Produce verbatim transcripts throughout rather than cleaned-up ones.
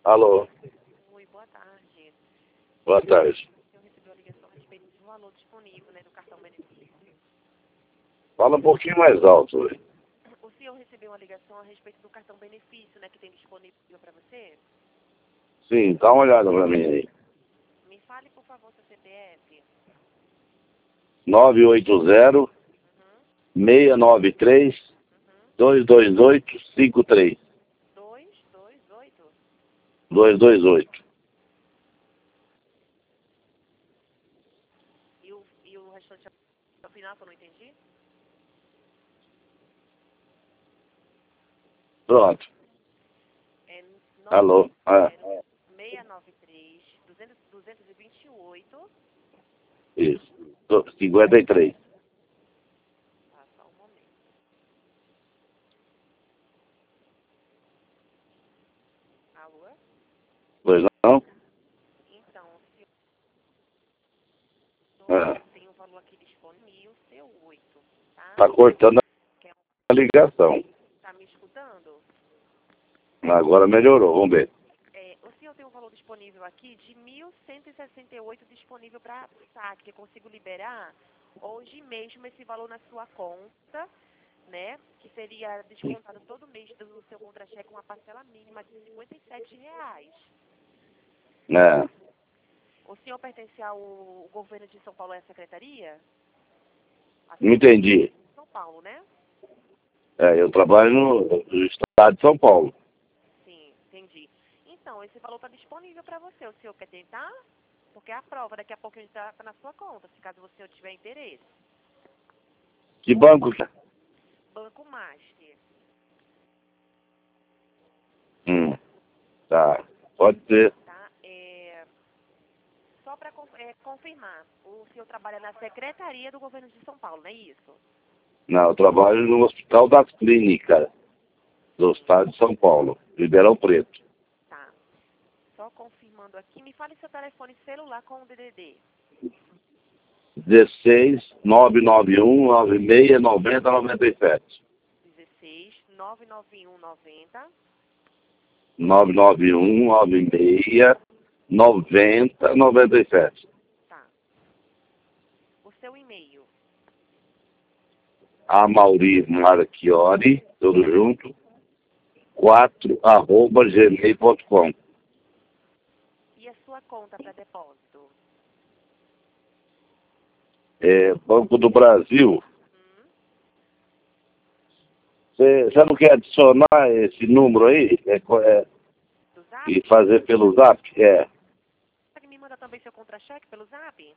Alô, Oi, boa tarde. boa tarde. Eu recebi uma ligação a respeito do valor disponível, né, do cartão benefício. Fala um pouquinho mais alto, velho. O senhor recebeu uma ligação a respeito do cartão benefício, né, que tem disponível para você? Sim, dá uma olhada pra mim aí. Me fale, por favor, seu C P F. nove oito zero, Uhum, seis nove três, uhum. dois dois oito, cinco três. dois, dois, oito. dois dois oito. E o, e o restante ao final, que eu não entendi? Pronto. É Alô. Ah, seis nove três, duzentos e vinte e oito. isso. Do- cinquenta e três. Tá, só um momento. Alô? Pois não? Então, o Ah, senhor tem um valor aqui disponível, seu oito, tá? tá cortando Quer, a ligação. tá me escutando? Agora melhorou, vamos ver. É, o senhor tem um valor disponível aqui de mil cento e sessenta e oito disponível para saque, que eu consigo liberar hoje mesmo esse valor na sua conta, né? Que seria descontado todo mês do seu contra-cheque uma parcela mínima de cinquenta e sete reais. É, O senhor pertence ao governo de São Paulo e à secretaria? A não entendi. São Paulo, né? É, eu trabalho no, no estado de São Paulo. Sim, entendi. Então, esse valor está disponível para você. O senhor quer tentar? Porque é a prova, daqui a pouco ele está na sua conta, se caso você tiver interesse. Que banco que é? Banco Master. Hum, tá. Pode ser. Tá? É, só para é, confirmar, o senhor trabalha na Secretaria do Governo de São Paulo, não é isso? Não, eu trabalho no Hospital das Clínicas do estado de São Paulo, Ribeirão Preto. Tá. Só confirmando aqui, me fale seu telefone celular com o D D D. dezesseis, nove nove um, nove seis, noventa, noventa e sete. dezesseis, nove nove um, noventa. nove nove um, nove seis, noventa, noventa e sete. Tá. O seu e-mail. Amauri Marchiori, tudo junto, quatro arroba gmail ponto com. E a sua conta para depósito? É, Banco do Brasil. Hum? Você não quer adicionar esse número aí? É, é, Do Zap? e fazer pelo zap? É, Pode me mandar também seu contra-cheque pelo Zap?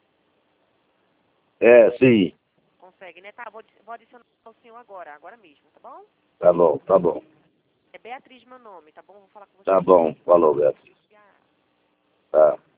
é, sim. Consegue, né? Tá, vou, vou adicionar o senhor agora, agora mesmo, tá bom? Tá bom, tá bom. É Beatriz meu nome, tá bom? Vou falar com você. Tá bom, falou, Beto. Já. Tá.